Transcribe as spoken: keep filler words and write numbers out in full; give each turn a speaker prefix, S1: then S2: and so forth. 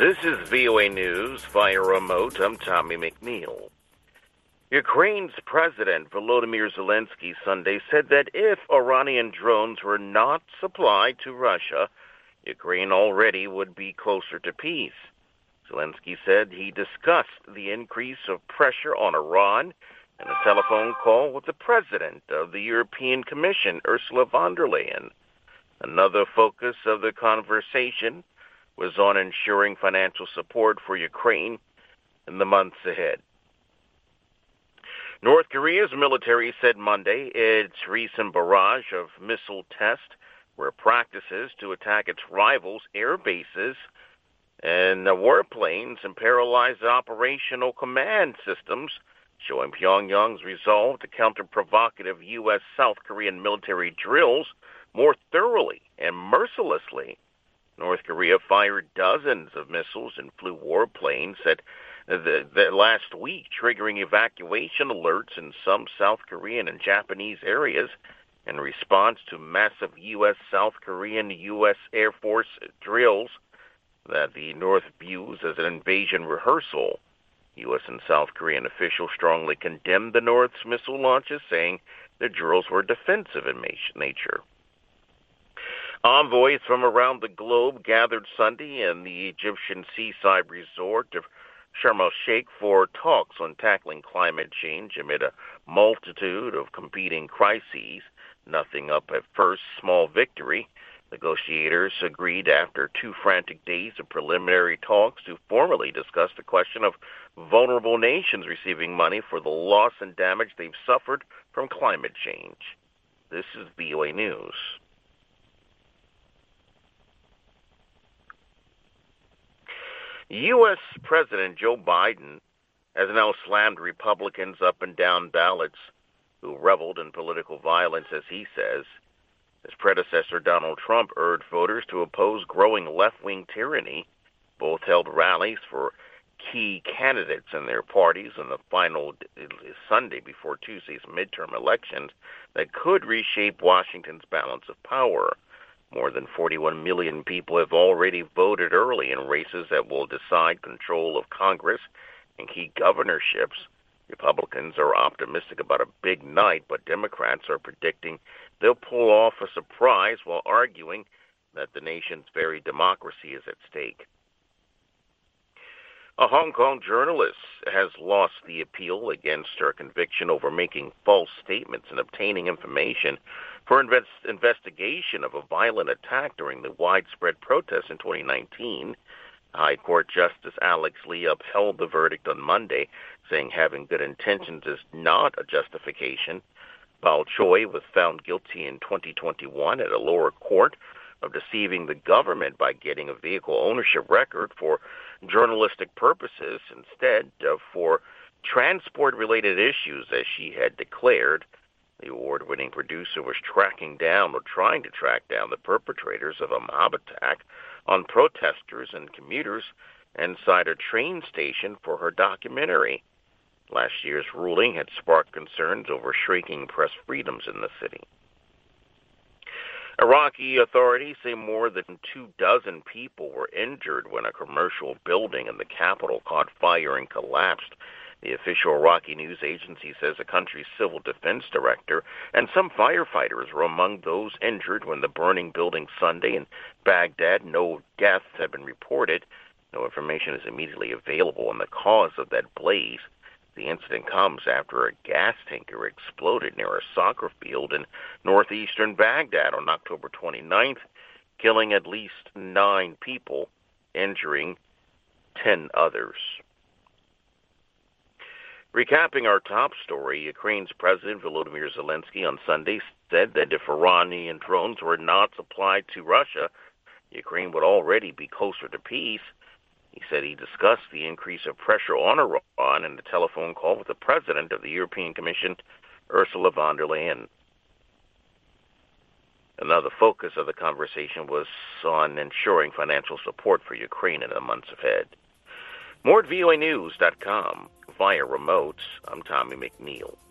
S1: This is V O A News via remote. I'm Tommy McNeil. Ukraine's President Volodymyr Zelensky Sunday said that if Iranian drones were not supplied to Russia, Ukraine already would be closer to peace. Zelensky said he discussed the increase of pressure on Iran in a telephone call with the President of the European Commission, Ursula von der Leyen. Another focus of the conversation was on ensuring financial support for Ukraine in the months ahead. North Korea's military said Monday its recent barrage of missile tests were practices to attack its rivals' air bases and warplanes and paralyze operational command systems, showing Pyongyang's resolve to counter provocative U S South Korean military drills more thoroughly and mercilessly. North Korea fired dozens of missiles and flew warplanes that the, the last week, triggering evacuation alerts in some South Korean and Japanese areas in response to massive U S South Korean U S Air Force drills that the North views as an invasion rehearsal. U S and South Korean officials strongly condemned the North's missile launches, saying the drills were defensive in nature. Envoys from around the globe gathered Sunday in the Egyptian seaside resort of Sharm el-Sheikh for talks on tackling climate change amid a multitude of competing crises. Nothing up at first, small victory. Negotiators agreed after two frantic days of preliminary talks to formally discuss the question of vulnerable nations receiving money for the loss and damage they've suffered from climate change. This is V O A News. U S President Joe Biden has now slammed Republicans up and down ballots who reveled in political violence, as he says. His predecessor, Donald Trump, urged voters to oppose growing left-wing tyranny. Both held rallies for key candidates in their parties on the final Sunday before Tuesday's midterm elections that could reshape Washington's balance of power. More than forty-one million people have already voted early in races that will decide control of Congress and key governorships. Republicans are optimistic about a big night, but Democrats are predicting they'll pull off a surprise while arguing that the nation's very democracy is at stake. A Hong Kong journalist has lost the appeal against her conviction over making false statements and obtaining information for invest- investigation of a violent attack during the widespread protests in twenty nineteen. High Court Justice Alex Lee upheld the verdict on Monday, saying having good intentions is not a justification. Bao Choi was found guilty in twenty twenty-one at a lower court of deceiving the government by getting a vehicle ownership record for journalistic purposes instead of for transport-related issues, as she had declared. The award-winning producer was tracking down or trying to track down the perpetrators of a mob attack on protesters and commuters inside a train station for her documentary. Last year's ruling had sparked concerns over shrinking press freedoms in the city. Iraqi authorities say more than two dozen people were injured when a commercial building in the capital caught fire and collapsed. The official Iraqi news agency says the country's civil defense director and some firefighters were among those injured when the burning building Sunday in Baghdad. No deaths have been reported. No information is immediately available on the cause of that blaze. The incident comes after a gas tanker exploded near a soccer field in northeastern Baghdad on October twenty-ninth, killing at least nine people, injuring ten others. Recapping our top story, Ukraine's President Volodymyr Zelensky on Sunday said that if Iranian drones were not supplied to Russia, Ukraine would already be closer to peace. He said he discussed the increase of pressure on Iran in a telephone call with the President of the European Commission, Ursula von der Leyen. Another focus of the conversation was on ensuring financial support for Ukraine in the months ahead. More at V O A News dot com. Via remote, I'm Tommy McNeil.